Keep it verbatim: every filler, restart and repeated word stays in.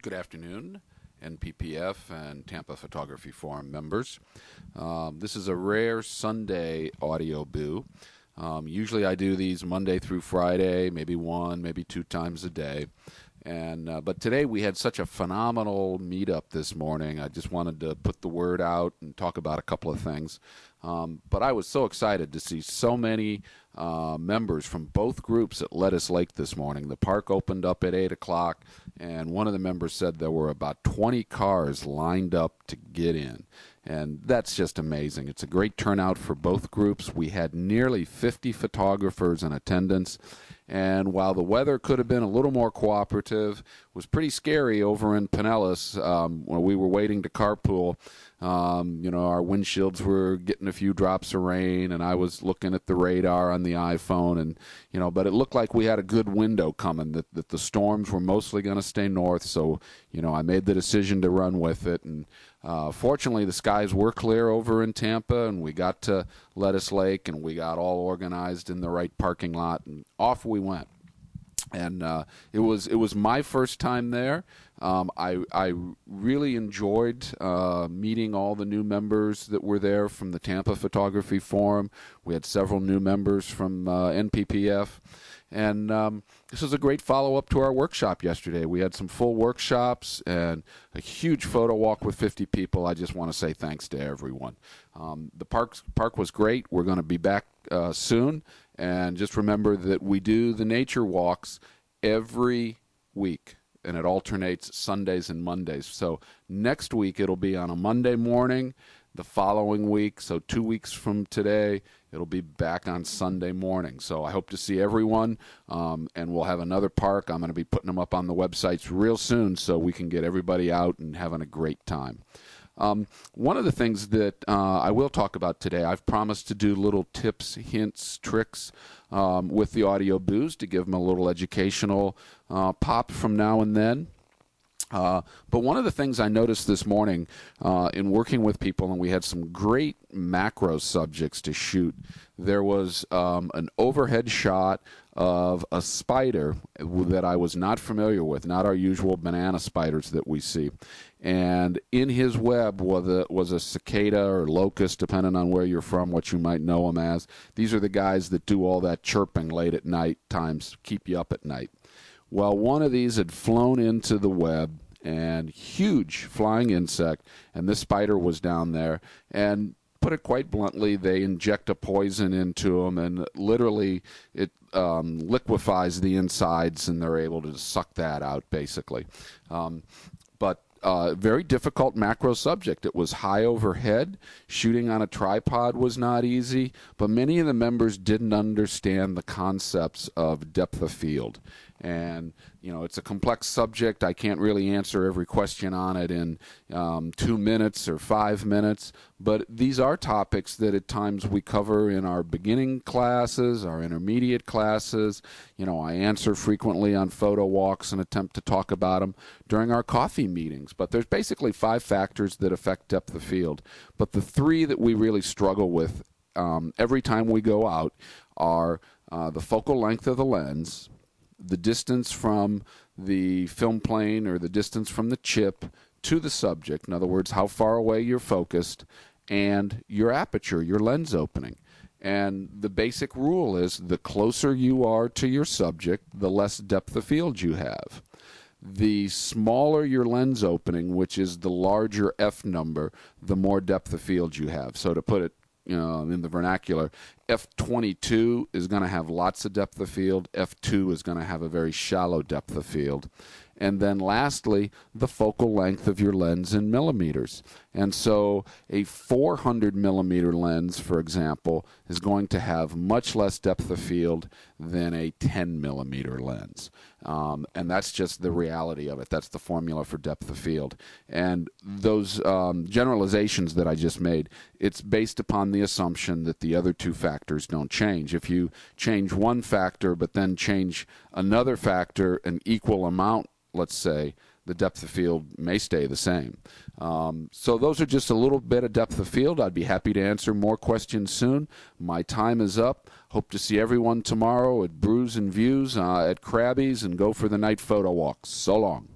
Good afternoon, N P P F and Tampa Photography Forum members. Um, this is a rare Sunday audio boo. Um, usually I do these Monday through Friday, maybe one, maybe two times a day. And uh, but today we had such a phenomenal meetup this morning. I just wanted to put the word out and talk about a couple of things. Um, but I was so excited to see so many uh, members from both groups at Lettuce Lake this morning. The park opened up at eight o'clock, and one of the members said there were about twenty cars lined up to get in. And that's just amazing. It's a great turnout for both groups. We had nearly fifty photographers in attendance. And while the weather could have been a little more cooperative, it was pretty scary over in Pinellas um, when we were waiting to carpool. Um, you know, our windshields were getting a few drops of rain, and I was looking at the radar on the iPhone, and you know, but it looked like we had a good window coming. That that the storms were mostly going to stay north, so you know, I made the decision to run with it. And uh, fortunately, the skies were clear over in Tampa, and we got to Lettuce Lake, and we got all organized in the right parking lot, and off we went. And uh, it was it was my first time there. Um, I I really enjoyed uh, meeting all the new members that were there from the Tampa Photography Forum. We had several new members from uh, N P P F. And um, this was a great follow-up to our workshop yesterday. We had some full workshops and a huge photo walk with fifty people. I just want to say thanks to everyone. Um, the park, park was great. We're going to be back uh, soon. And just remember that we do the nature walks every week, and it alternates Sundays and Mondays. So next week it'll be on a Monday morning. The following week, so two weeks from today, it'll be back on Sunday morning. So I hope to see everyone, um, and we'll have another park. I'm going to be putting them up on the websites real soon so we can get everybody out and having a great time. Um, one of the things that uh, I will talk about today, I've promised to do little tips, hints, tricks um, with the audio boos to give them a little educational uh, pop from now and then. Uh, but one of the things I noticed this morning uh, in working with people, and we had some great macro subjects to shoot, there was um, an overhead shot of a spider that I was not familiar with, not our usual banana spiders that we see. And in his web was a, was a cicada or locust, depending on where you're from, what you might know them as. These are the guys that do all that chirping late at night times, keep you up at night. Well, one of these had flown into the web, and huge flying insect, and this spider was down there. And put it quite bluntly, they inject a poison into them, and literally it um, liquefies the insides, and they're able to suck that out, basically. Um, but Uh, very difficult macro subject. It was high overhead. Shooting on a tripod was not easy, but many of the members didn't understand the concepts of depth of field. And, you know, it's a complex subject. I can't really answer every question on it in um, two minutes or five minutes, but these are topics that at times we cover in our beginning classes, our intermediate classes. You know, I answer frequently on photo walks and attempt to talk about them during our coffee meetings. But there's basically five factors that affect depth of field. But the three that we really struggle with um, every time we go out are uh, the focal length of the lens, the distance from the film plane or the distance from the chip to the subject, in other words, how far away you're focused, and your aperture, your lens opening. And the basic rule is the closer you are to your subject, the less depth of field you have. The smaller your lens opening, which is the larger F number, the more depth of field you have. So to put it you know, in the vernacular, F twenty-two is going to have lots of depth of field. F two is going to have a very shallow depth of field. And then lastly, the focal length of your lens in millimeters. And so a four hundred millimeter lens, for example, is going to have much less depth of field than a ten millimeter lens. Um, and that's just the reality of it. That's the formula for depth of field. And those um, generalizations that I just made, it's based upon the assumption that the other two factors don't change. If you change one factor but then change another factor an equal amount, let's say, the depth of field may stay the same. Um, so those are just a little bit of depth of field. I'd be happy to answer more questions soon. My time is up. Hope to see everyone tomorrow at Brews and Views uh, at Krabby's, and go for the night photo walks. So long.